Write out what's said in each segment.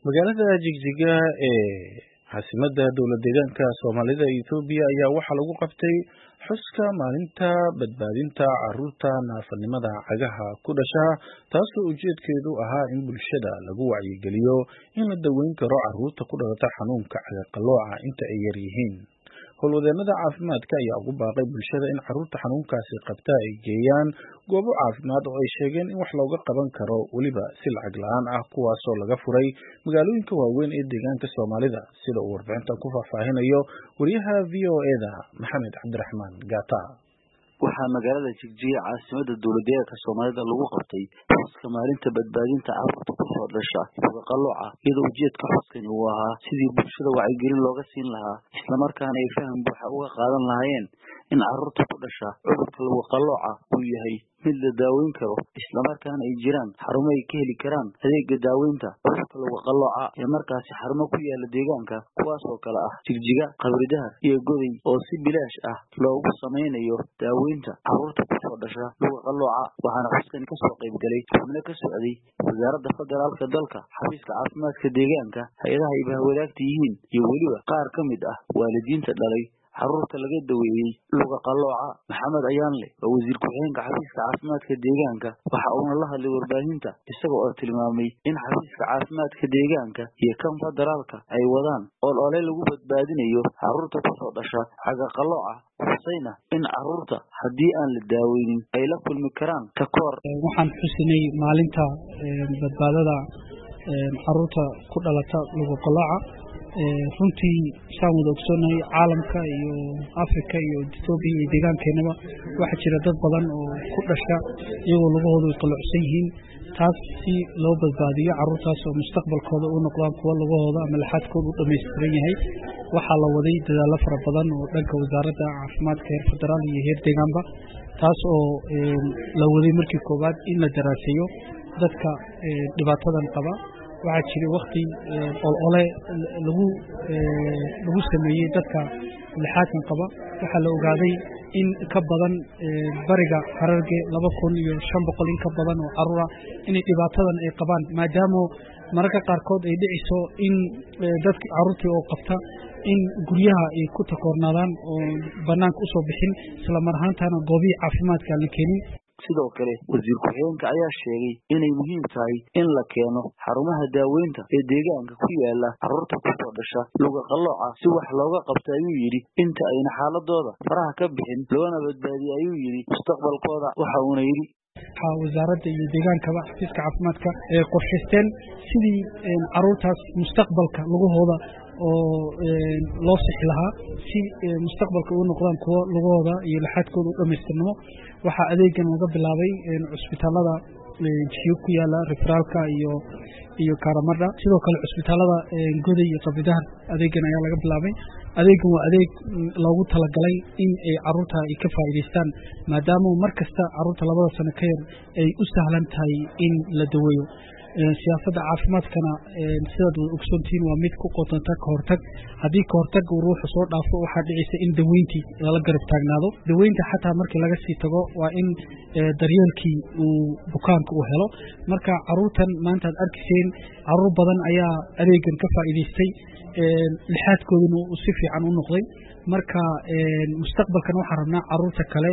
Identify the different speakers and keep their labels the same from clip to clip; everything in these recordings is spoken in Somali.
Speaker 1: magaalada Jigjiga ee caasimadda dowlad-deegaanka Soomaalida Itoobiya ayaa waxaa lagu qabtay xuska maalinta badbaadinta carruurta naafanimada cagaha ku dhasha, taasoo ujeedkeedu ahaa in bulshada lagu wacyigeliyo in la daweyn karo carruurta ku dhalata xanuunka cagaqalooca inta ay yar yihiin. howlwadeennada caafimaadka ayaa ugu baaqay bulshada in carruurta xanuunkaasi qabta ay geeyaan goobo caafimaad oo ay sheegeen in wax looga qaban karo weliba si lacag la'aan ah, kuwaasoo laga furay magaalooyinka waaweyn ee deegaanka Soomaalida, sida uu warbixintan ku faahfaahinayo wariyaha VOA-da Maxamed Cabdiraxmaan Gaata.
Speaker 2: waxaa magaalada Jigjiga caasimadda dowlad-deegaanka Soomaalida lagu qabtay xuska maalinta badbaadinta carruurta ku soo dhasha cagaqalooca, iyadoo ujeedka xuskani uu ahaa sidii bulshada wacyigelin looga siin lahaa isla markaana ay faham buuxa uga qaadan lahaayeen in carruurta ku dhasha cudurka cagaqalooca uu yahay mid la daaweyn karo, isla markaana ay jiraan xarumo ay ka heli karaan adeega daaweynta cudurka cagaqalooca ee markaasi xarumo ku yaala deegaanka, kuwaas oo kale ah Jigjiga, Qabridahar iyo Goday, oo si bilaash ah loogu sameynayo daaweynta carruurta ku soo dhasha cagaqalooca. waxaana xuskani ka soo qayb galay xubno ka socday wasaaradda federaalka dalka, xafiiska caafimaadka deegaanka, hay'adaha ay bahwadaagta yihiin iyo weliba qaar ka mid ah waalidiinta dhalay carruurta laga daweeyey cagaqalooca. Maxamed Ayaanle waa wasiir ku-xigeenka xafiiska caafimaadka deegaanka, waxa uuna la hadlay warbaahinta isaga oo tilmaamay in xafiiska caafimaadka deegaanka iyo kan federaalka ay wadaan olole lagu badbaadinayo carruurta ku soo dhasha cagaqalooca, xusayna in carruurta haddii aan la daaweynin ay la kulmi karaan takoor.
Speaker 3: waxaan xusinay maalinta badbaadada carruurta ku dhalata cagaqalooca. runtii saan wada ogsoonahay caalamka iyo Afrika iyo Itoobiya iyo deegaankeenaba waxaa jira dad badan oo ku dhasha iyagoo lugahoodu ay qalloocsan yihiin, taas si loo badbaadiyo carruurtaas oo mustaqbalkooda u noqdaan kuwa lugahooda ama laxaadkooda u dhammaystiran yahay. waxaa la waday dadaallo fara badan oo dhanka wasaaradda caafimaadka heer federaal iyo heer deegaanba, taas oo la waday markii koowaad in la daraaseeyo dadka dhibaatadan qaba. waxaa jiray waqti olole lagu sameeyey dadka lixaadkan qaba. waxaa la ogaaday in ka badan bariga Hararge 2,500 in ka badan oo carruur ah inay dhibaatadan ay qabaan, maadaama mararka qaarkood ay dhiciso in dadka carruurtii oo qabta in guryaha ay ku takoornaadaan oo banaanka u soo bixin, isla mar ahaantana goobihii caafimaadka la keenin.
Speaker 2: sidoo kale wasiir ku-xigeenka ayaa sheegay inay muhiim tahay in la keeno xarumaha daaweynta ee deegaanka ku yaala carruurta ku soo dhasha cagaqalooca si wax looga qabto, ayuu yidhi, inta ayna xaaladooda faraha ka bixin loona badbaadiyo, ayuu yidhi, mustaqbalkooda. waxa uuna yidhi
Speaker 3: wasaaradda iyo deegaankaba xafiiska caafimaadka ee qorshaysteen sidii carruurtaas mustaqbalka lugahooda oo loo sixi lahaa si mustaqbalka u noqdaan kuwa lugahooda iyo laxaadkooda u dhammaystirnimo. waxaa adeegan laga bilaabay cusbitaalada jiyo ku yaala referaalka iyo Karamadha, sidoo kale cusbitaalada Goday iyo Qabridahar adeegan ayaa laga bilaabay. adeegan waa adeeg loogu talagalay in ay carruurta ay ka faa'iidaystaan, maadaama markasta carruurta 2 sano ka yar ay u sahlan tahay in la daweeyo. siyaasadda caafimaadkana sidaad ogsoontihiin waa mid ku qotonta ka hortag. haddii ka hortag uu ruuxu soo dhaafo, waxaa dhicisa in daweyntii lala garab taagnaado. daweynta xataa markii laga sii tago waa in daryeelkii uu bukaanka u helo. marka carruurtan maanta aad arkayseen carruur badan ayaa adeegan ka faa'iidaystay, lixaadkooduna uu si fiican u noqday. marka mustaqbalkan waxaan rabnaa carruurta kale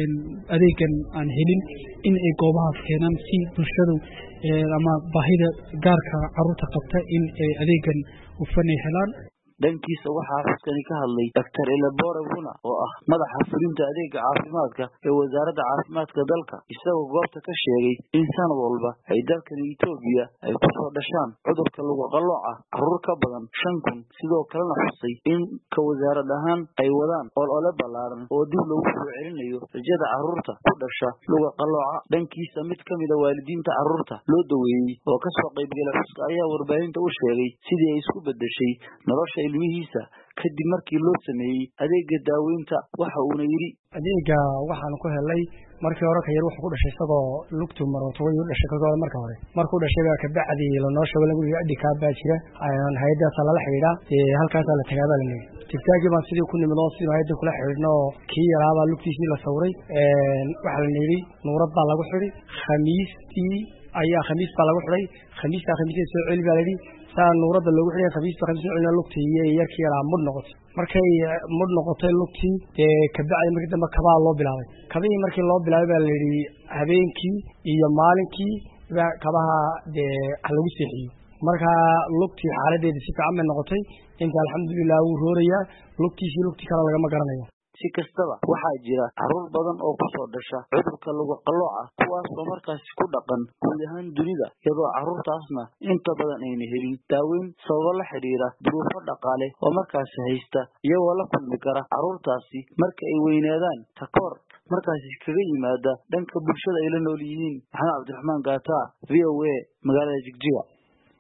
Speaker 3: adeegan aan helin in ay goobahaas keenaan si bulshadu ama baahida gaarka carruurta qabta in ay adeegan hufan ay helaan.
Speaker 2: dhankiisa waxaa xuskani ka hadlay Dr. Elabora Buna oo ah madaxa fulinta adeega caafimaadka ee wasaaradda caafimaadka dalka, isagoo goobta ka sheegay in sanad walba ay dalkan Itoobiya ay ku soo dhashaan cudurka cagaqalooca carruur ka badan 5,000, sidoo kalena xusay in ka wasaarad ahaan ay wadaan olole ballaaran oo dib loogu soo celinayo rajada carruurta ku dhasha cagaqalooca. dhankiisa mid ka mid ah waalidiinta carruurta loo daweeyey oo ka soo qayb galay xuska ayaa warbaahinta u sheegay sidii ay isku bedeshay nolosha ilmihiisa kadib markii loo sameeyey adeega daaweynta. waxa uuna yidhi
Speaker 4: adeega waxaan ku helay markii hore ka yar wuxuu ku dhashay isagoo lugtu marooto way u dhashay kaloo markuu dhashay ka bacdi la sheego lagu yidhi ka baa jira hay'adaha lala xiriira halkaas la tagaaba la leeyahay. tigtaagii baan sidii ku nimid oo sidii hay'ada kula xiriirno kii yaraaba lugtiisii la sawray waxa la yidhi nuurad baa lagu xiri khamiistii ayaa khamiis baa lagu xiray khamiista soo celi baa la yidhi saa nuurada loogu xidhay khabiista khamsiina lugtii iyo yarkii yaraa mud noqotay markay mud noqotay lugtii kabacdi markii dambe kabaa loo bilaabay kabihii markii loo bilaabay baa la yidhi habeenkii iyo maalinkii kabaha lagu seexiyo marka lugtii xaaladeeda si fiican bay noqotay inta alxamdulilah wuu roorayaa lugtiisii lugtii kale lagama garanayo
Speaker 2: si kastaba waxaa jira carruur badan oo kusoo dhasha cudurka lagu qalooca kuwaas oo markaasi ku dhaqan guud ahaan dunida iyadoo carruurtaasna inta badan ayna helin daaweyn sababo la xidhiira duruufo dhaqaale oo markaasi haysta iyagoo la kulmi kara carruurtaasi marka ay weynaadaan takoor markaasi kaga yimaada dhanka bulshada ay la nool yihiin maxamed cabdiraxmaan gaata v o a magaalada Jigjiga.